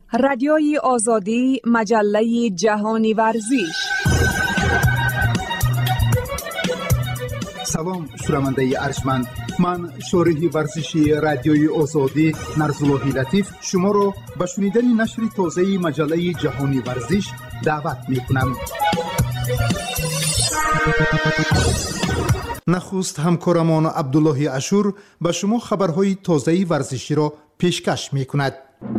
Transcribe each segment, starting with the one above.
رادیوی آزادی، مجله جهانی ورزش. سلام شنونده ارجمند، من شارح ورزشی رادیوی آزادی نرزالله لطیف شما را به شنیدن نشر تازه مجله جهانی ورزش دعوت می‌کنم. نخست همکارمان عبدالله اشور به شما خبرهای تازه ورزشی را پیشکش می‌کند.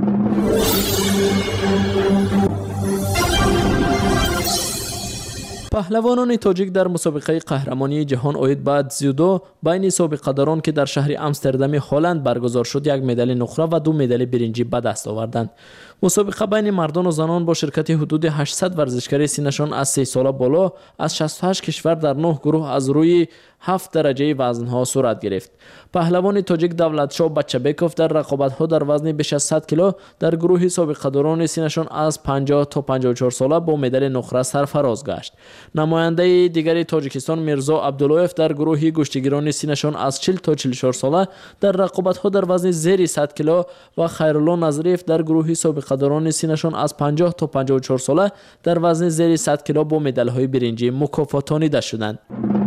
پهلوانان تاجیک در مسابقه قهرمانی جهان عاید به زیودو بین سابقه‌داران که در شهر امستردام هلند برگزار شد، یک مدال نقره و 2 مدال برنجی به دست آوردند. مسابقه بین مردان و زنان با شرکت حدود 800 ورزشکار سینشان از 3 ساله بالا از 68 کشور در 9 گروه از روی 7 درجه وزن‌ها صورت گرفت. پهلوان تاجیک دولتشاه بچه‌بکوف در رقابت‌ها در وزن بیش از 100 کیلو در گروه سابقه‌داران سینشان از 50 تا 54 ساله با مدال نقره سرفراز گشت. نماینده دیگری تاجیکستان میرزا عبداللهیف در گروه گشتیگیران سینشان از 40 تا 44 ساله در رقابت‌ها در وزن زیر 100 کیلو و خیرالله نظریف در گروه سابقه‌داران سینشان از 50 تا 54 ساله در وزن زیر 100 کیلو با مدال‌های برنجی مکافاتانیده شدند.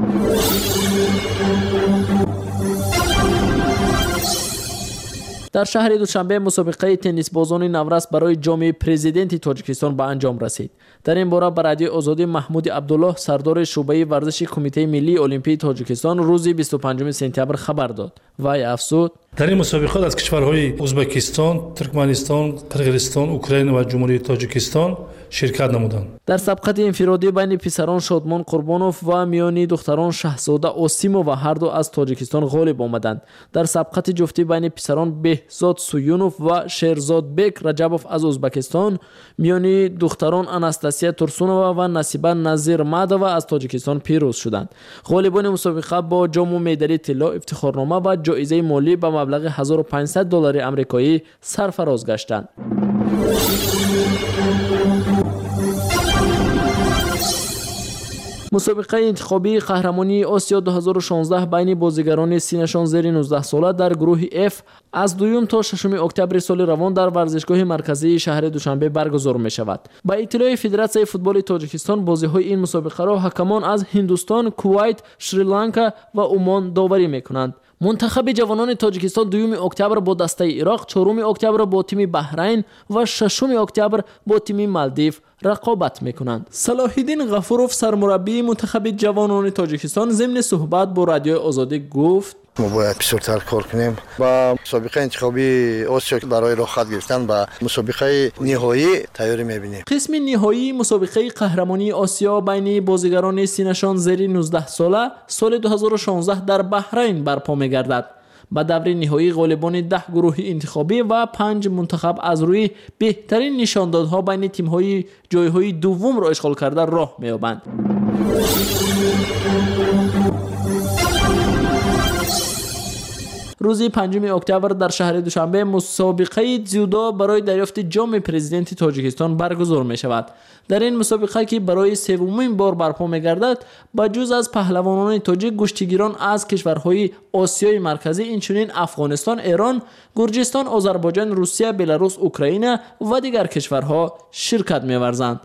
در شهر دوشنبه مسابقه تنیس بازان نورس برای جام پرزیدنت تاجیکستان به انجام رسید. در این باره به رادیو آزادی محمود عبدالله سردار شعبه ورزش کمیته ملی المپی تاجیکستان روز 25 سپتامبر خبر داد. وی افزود: در این مسابقات از کشورهای ازبکستان، ترکمنستان، قرقیزستان، اوکراین و جمهوری تاجیکستان شرکت نمودند. در سبقت انفرادی بین پسران شادمان قربانوف و میانی دختران شهزاده آسیمو و هر دو از تاجیکستان غالب آمدند. در سبقت جفتی بین پسران بهزاد سویونوف و شیرزاد بک رجبوف از ازبکستان، میانی دختران اناستاسیا ترسونووا و نصیبه نظیر مادووا از تاجیکستان پیروز شدند. غالبان مسابقه با جام و مدال طلا، افتخارنامه و جایزه مالی به مبلغ $1500 آمریکایی سرفراز گشتند. مسابقه انتخابی قهرمانی آسیا 2016 بین بازیگران سینشان زیر 19 ساله در گروه F از 2 تا 6 اکتبر سال روان در ورزشگاه مرکزی شهر دوشنبه برگزار می شود. با اطلاع فدراسیون فوتبال تاجیکستان، بازی‌های این مسابقه را حکمان از هندوستان، کویت، شریلانکا و عمان داوری می کنند. منتخب جوانان تاجیکستان 2 اکتبر با دسته عراق، 4 اکتبر با تیم بحرین و 6 اکتبر با تیم مالدیو رقابت میکنند. صلاح الدین غفوروف سرمربی منتخب جوانان تاجیکستان ضمن صحبت با رادیو آزادی گفت: ما باید بسیارتر کار کنیم با مسابقه انتخابی آسیا برای راه خط گرفتن و مسابقه نهایی تیاری می‌بینیم. قسم نهایی مسابقه قهرمانی آسیا بین بازیگران سینشان زیر 19 ساله سال 2016 در بحرین برپا می‌گردد. با دور نهایی غالبان 10 گروه انتخابی و 5 منتخب از روی بهترین نشاندادها بین تیم‌های جایهای دوم را اشغال کرده راه می‌یابند. روز 5 اکتبر در شهر دوشنبه مسابقه زیودو برای دریافت جام پرزیدنت تاجیکستان برگزار می شود. در این مسابقه که برای سومین بار برپا می گردد، با جز از پهلوانان تاجیک، گشتیگیران از کشورهای آسیای مرکزی اینچنین افغانستان، ایران، گرجستان، آذربایجان، روسیه، بلاروس، اوکراین و دیگر کشورها شرکت می ورزند.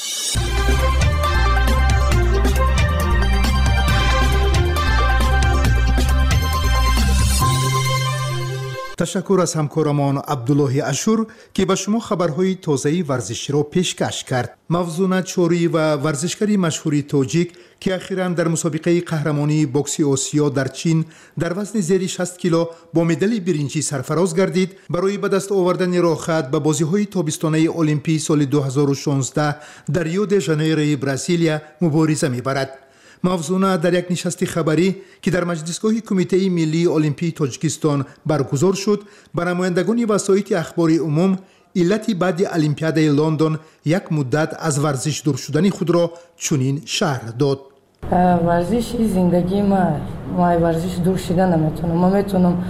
تشکر از همکارمان عبدالله اشور که به شما خبرهای تازه ورزشی را پیشکش کرد. موزون چوری و ورزشکاری مشهوری تاجیک که اخیراً در مسابقه قهرمانی بوکس آسیا در چین در وزن زیر 60 کیلو با مدال برنجی سرفراز گردید، برای به دست آوردن راه خط به بازی‌های تابستانه المپی سال 2016 در ریو د ژانیرو برزیلیا مبارزه می‌برد. موضوع در یک نشست خبری که در مجلسگاه کمیته ملی المپی تاجیکستان برگزار شد، به نمایندگان وسایط اخبار عموم علت بعد المپیاد لندن یک مدت از ورزش دور شدن خود را چنین شرح داد. ورزش زندگی ما ورزش دور شدن نمیتونم. ما میتونم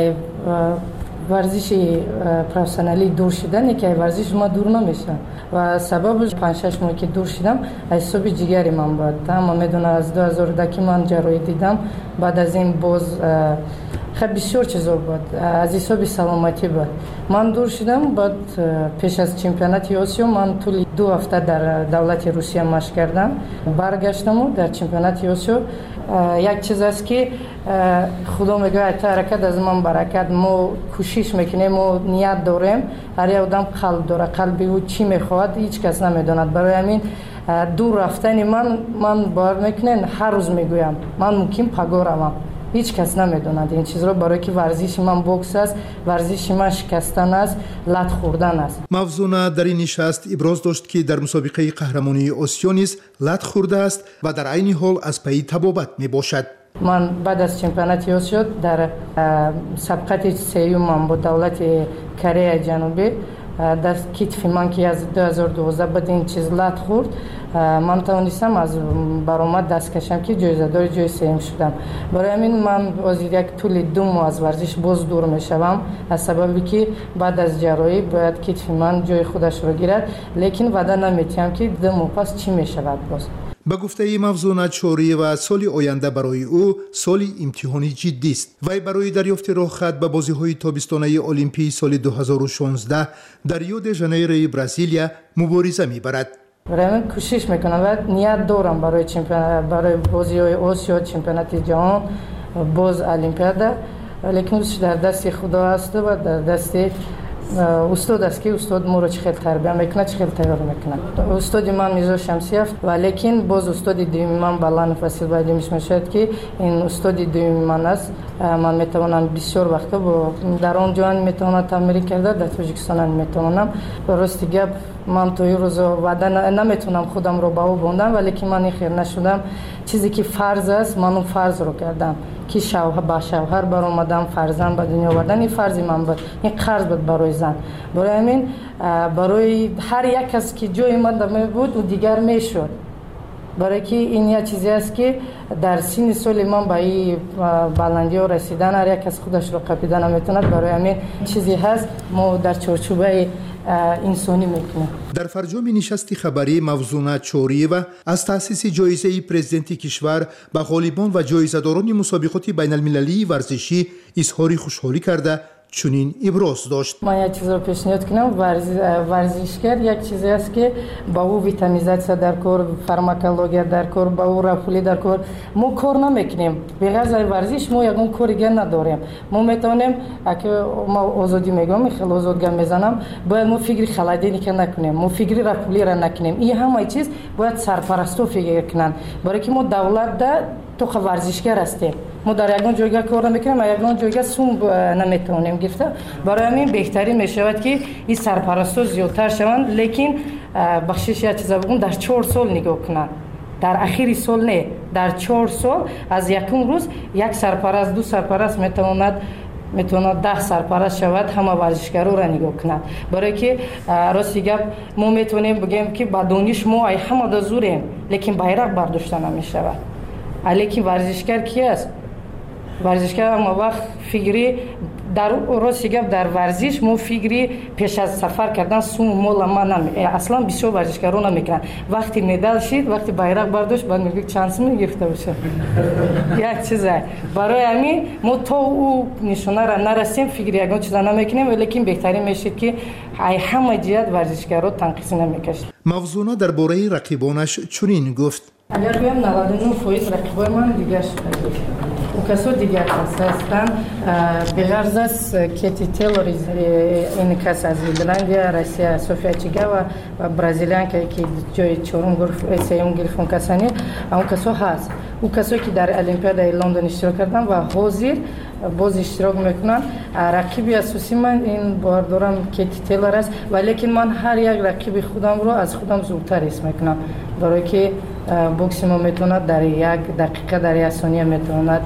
ورزش پروفسیونالی دور شدن که ورزش ما دور نمیشه و سببش 5-6 ماه که دور شدم حساب جگری من بود. ما میدونم از 2010 که من جراحی دیدم، بعد از این باز خب بسیار چیزا بود از حساب سلامتی بود. من دور شدم بعد پیش از چمپیونات آسیا من طول 2 هفته در دولت روسیه مشق کردم. برگشتم و در چمپیونات آسیا یک چیز است که خدا میگه تا حرکت از من برکت. ما کوشش میکنیم و نیت داریم. هر یک آدم قلب داره. قلبی او چی میخواد هیچ کس نمیداند. برای همین دور رفتن من باور میکنین هر روز میگویم من ممکن پگاه روم. هیچ کس نمیدوند این چیز رو. برای که ورزش من بوکس است، ورزش من شکستن است، لت خوردن است. موضوع در این نشست ابراز داشت که در مسابقه قهرمانی آسیا نیز لت خورده است و در عین حال از پی تبابت می باشد. من بعد از چمپیونات آسیا در سبقت سیوم با دولت کره جنوبی در کتف من که از 2012 بعد این چیز لت خورد من توانستم از برآمد دست کشم که جایزه‌دار جای سوم شدم. برای همین من از یک طول 2 ماه از ورزش باز دور میشوم از سببی که بعد از جراحی باید کتف من جای خودش رو گیرد لیکن وعده نمیتونم که 2 ماه پس چی میشود باز. به گفته موضوع چوری و سال آینده برای او سالی امتحانی جدی است. وی برای دریافت راهخط به بازی‌های تابستانه المپی سال 2016 در ریو د ژانیرو برزیلیا مبارزه می‌برد. برای من کوشش میکنم و نیت دارم برای بازی‌های آسیا، چمپیونات جهان، باز المپیاد، لیکن در دست خدا است و در دست استاد است که استاد ما رو چه تربیت میکنه چه تیار میکنه. استاد من میرزا شمسی است ولیکن باز استاد دوم من بلند فصل بعدی میشد که این استاد دوم من است. من میتوانم بسیار وقتا در آن جهان میتوانم تمرین کرده در تاجیکستان میتوانم. راستی گپ من توی روز وعده نمیتونم خودم رو به او بوندم ولیکن من این خیر نشدم. چیزی که فرض است من اون فرض رو کردم که شوهر برآمدم فرزند به دنیا آوردن. این فرض من بود. این قرض بود برای زن. برای همین برای هر یک کس که جای من بود و دیگر میشد. برای که این یه چیزی است که در سن سال من به این بلندی ها رسیدن هر یک کس خودش رو قپیدن نمیتوند. برای همین چیزی هست ما در چارچوبه انسانی میکنیم. در فرجام نشست خبری موضوع چوریوا از تأسیس جایزه پرزیدنت کشور به غالبان و جایزه‌داران مسابقات بین المللی ورزشی اظهار خوشحالی کرده چنین ابراز داشت. من یک چیز رو پیشنهاد کنم. ورزشگر یک چیزی است که با او ویتامینیزاسیا در کار، فارماکولوژی در کار، با او رفولی در کار ما کار نمیکنیم. بغیر از ورزش ما یگان کاری دیگه نداریم. ما میتونیم که ما آزادی میگم خیلی آزادگی میزنم باید ما فکر خلادینی که نکنیم، ما فکر رفولی را نکنیم. این همه چیز باید سرپرستو فکر کنن. برای که ما دولت ده تو ورزشگر هستیم. ما در یگان جایگاه کار نمیکنیم، یگان جایگاه سوم نمیتونیم گرفته. برای همین بهتری میشود که این سرپرستو زیادتر شوند. لیکن بخشش یک چیزا بگم در 4 سال نگاه کنن. در اخیر سال نه، در 4 سال از یکم روز یک سرپرست 2 سرپرست میتواند 10 سرپرست شود همه ورزشکارا را نگاه کند. برای که راستی گپ ما میتونیم بگیم که با دانش ما همه دا زوریم لیکن بیرق برداشته نمیشود. لیکن ورزشکار کی است؟ ورزشکار ما وقت فکری در راستی گپ در ورزش ما فکری پیش از سفر کردن سوم مول ما اصلا بسیار ورزشکارا نمیکنن. وقتی مدال شد وقتی بیرق برداشت بعد میگه چانس گرفته باشه. یک چیزه. برای همین ما تو او نشونه را نرسیم فکری یگان چیزا نمیکنیم ولیکن بهترین میشه که همه جهت ورزشکارا تنقیص نمیکشن. موضوع درباره رقیبانش چنین گفت. اگر بگم 99% رقیبای من دیگه شده و کسو دیگر هستن بغیر از کیتی تیلور این کس از ایرلندیا، روسیه، سوفیا چیگا و برزیلیان که جای 4م گرفت سوم گرفتن کسانی اون کسو هست. او کسایی که در المپیاد لندن اشتراک کردن و حاضر باز اشتراک میکنن. رقیبی اساسی من این بار دارم کیتی تیلور است ولیکن من هر یک رقیب خودم رو از خودم زودتر حس میکنم. برای که بوکس ما میتونه در 1 دقیقه در 1 ثانیه میتونه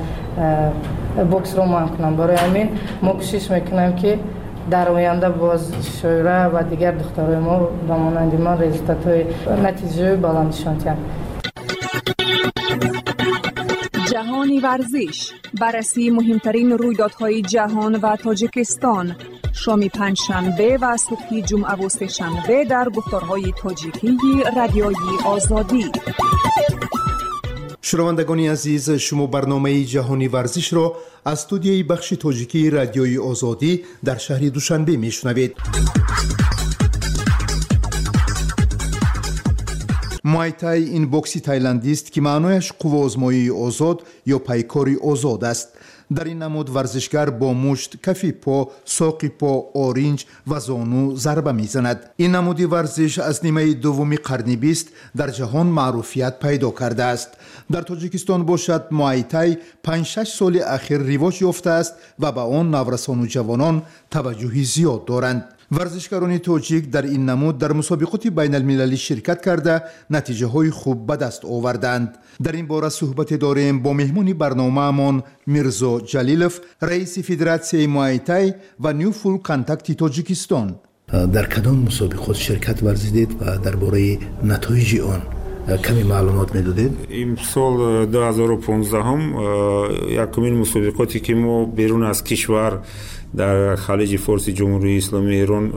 بوکس رو مان کنم. برای همین ما کوشش میکنم که در آینده باز شویره و دیگر دخترای ما به مانند من رزultat‌های نتیجه بلندشان تیم. جهانی ورزش، بررسی مهمترین رویدادهای جهان و تاجیکستان، شام پنجشنبه و صبح جمعه و سه‌شنبه در گفتارهای تاجیکی رادیویی آزادی. شنوندگان عزیز، شما برنامه جهانی ورزش را از استودیوی بخش تاجیکی رادیوی آزادی در شهر دوشنبه میشنوید. موای تای این بوکسی تایلندی است که معنایش قوازمایی آزاد یا پیکاری آزاد است. در این نمود ورزشگر با مشت، کف پا، ساق پا، آرنج و زانو ضربه میزند. این نمودی ورزش از نیمه دوم قرن 20 در جهان معروفیت پیدا کرده است. در تاجیکستان باشد موای تای 5-6 سال اخیر رواج یافته است و به آن نورسان و جوانان توجهی زیاد دارند. ورزشکاران تاجیک در این نمود در مسابقات بین المللی شرکت کرده نتیجه های خوب به دست آوردند. در این باره صحبت داریم با مهمون برنامه‌مان میرزا جلیلوف، رئیس فدراسیون موای تای و نیو فول کانتاکت تاجیکستان. در کدام مسابقات شرکت ورزیدید و درباره نتایج آن کمی معلومات میدادید؟ امسال 2015 هم یکمین مسابقاتی که ما بیرون از کشور در خلیج فارس جمهوری اسلامی ایران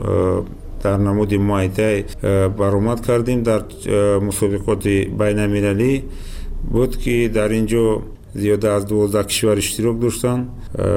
در نمود موای تای برآمد کردیم. در مسابقات بین المللی بود که در اینجا زیاده از 12 کشور اشتراک داشتند.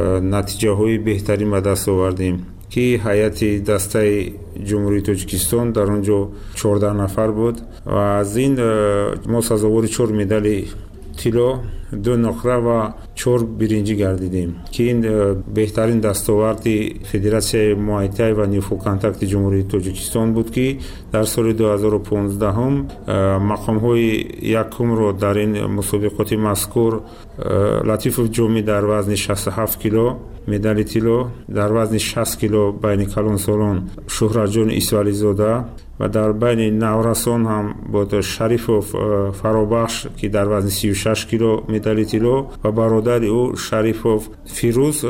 نتیجه های بهتری به دست آوردیم که هیئت دسته جمهوری تاجیکستان در آنجا 14 نفر بود و از این ما سزاوار 4 مدال طلا، 2 نقره و 4 برنجی گردیدیم که این بهترین دستاورد فدراسیون موای تای و نیو فول کانتاکت جمهوری تاجیکستان بود که در سال 2015 هم مقام های یکم رو در این مسابقات مذکور لطیف جومی در وزن 67 کیلو مدال طلا، در وزن 60 کیلو بین کلان سالان شهرت جان اسولی زاده و در بین نورسان هم بود شریف فرابخش که در وزن 36 کیلو مدال طلا و برادر او شریف فیروز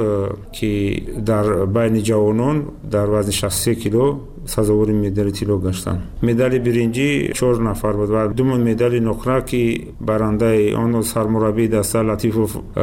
که در بین جوانان در وزن 63 کیلو سزاوار مدال طلا گشتند. مدال برنجی 4 نفر بود و 2 مدال نقره که برنده آن سرمربی دسته لطیف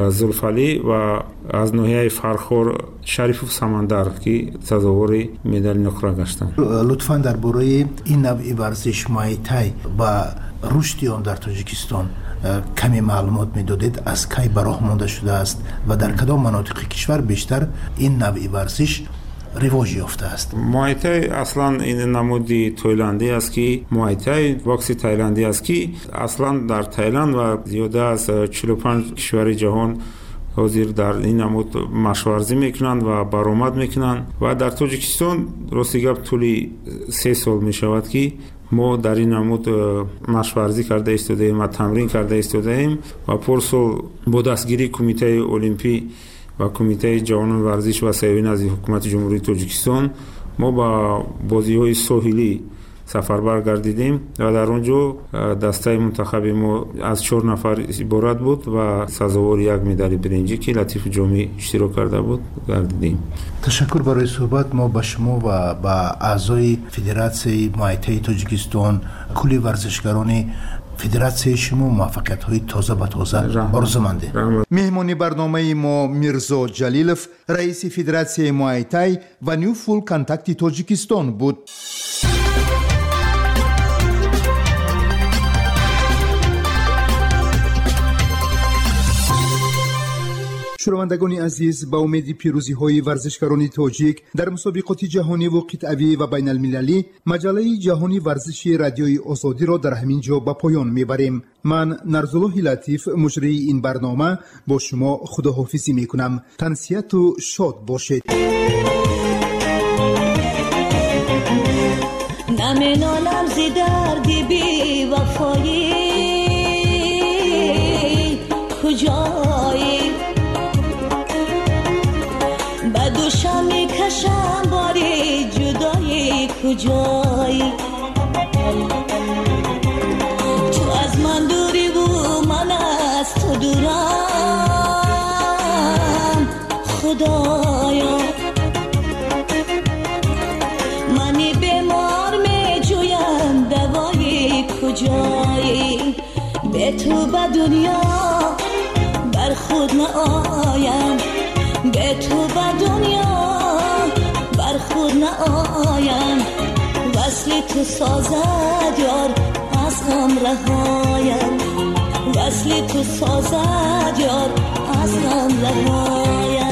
زلفعلی و از ناحیه فرخور شریف سمندر که سزاوار مدال نقره گشتند. لطفاً درباره این نوع ورزش موای تای و رشد آن در تاجیکستان کمی معلومات میدادید؟ از کی براه مانده شده است و در کدام مناطق کشور بیشتر این نوع ورزش رواج یافته است؟ موای تای اصلا این نمودی تایلندی است که موای تای بوکس تایلندی است که اصلا در تایلند و زیاده از 45 کشور جهان حاضر در این نمود مشورزی میکنند و برآمد میکنند و در تاجیکستان راستی گپ طولی 3 سال میشود که ما در این نمود مشورزی کرده ایستادیم و تمرین کرده ایستادیم و پرسال با دستگیری کمیته المپی و کمیته جوانان ورزش و سیاحت از حکومت جمهوری تاجیکستان ما با بازی‌های ساحلی سفربر گردیدیم و در اونجا دسته منتخب ما از 4 نفر عبارت بود و سزاوار 1 مدال برنجی که لطیف جامی اشتراک کرده بود گردیدیم. تشکر برای صحبت. ما به شما و به اعضای فدراسیون موای تای تاجیکستان، کلی ورزشکاران فدراسیون شما موفقیت های تازه به تازه آرزومندیم. مهمانی برنامه ما میرزا جلیلوف، رئیس فدراسیون موای تای و نیو فول کانتاکت تاجیکستان بود. شنوندگان عزیز، با امید پیروزی های ورزشکاران تاجیک در مسابقات جهانی و قطعی و بین المللی، مجله جهانی ورزشی رادیوی آزادی را در همین جا به پایان میبریم. من نرزالله لطیف، مجری این برنامه، با شما خداحافظی میکنم. تنسیت و شاد باشید. نمینالم زی دردی بی وفایی کجایی دوشم میکشم باری جدایی کجایی تو از من دوری و من از تو دورم خدایا منی بیمار میجویم دوایی کجایی به تو به دنیا بر خود نآیم به تو به دنیا بر خود نآیم وصل تو سازد یار از غم رهایم وصل تو سازد یار اصلا زوایم